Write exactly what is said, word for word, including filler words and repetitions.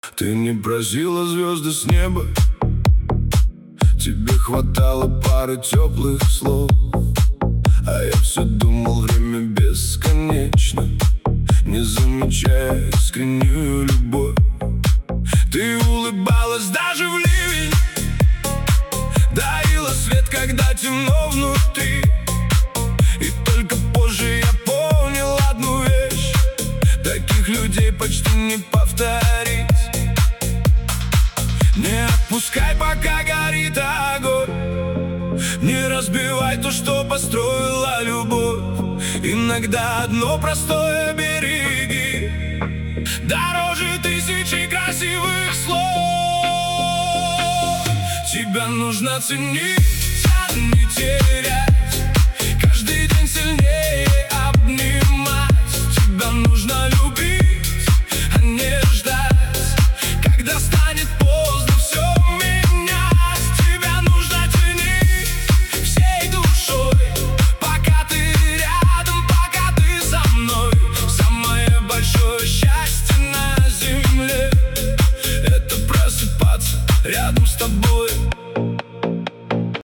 Ты не просила звезды с неба, тебе хватало пары теплых слов. А я все думал, время бесконечно, не замечая искреннюю любовь. Ты улыбалась даже в ливень, дарила свет, когда темно внутри. И только позже я понял одну вещь: таких людей почти не повторить. Не отпускай, пока горит огонь, не разбивай то, что построила любовь. Иногда одно простое береги дороже тысячи красивых слов. Тебя нужно ценить, а не терять.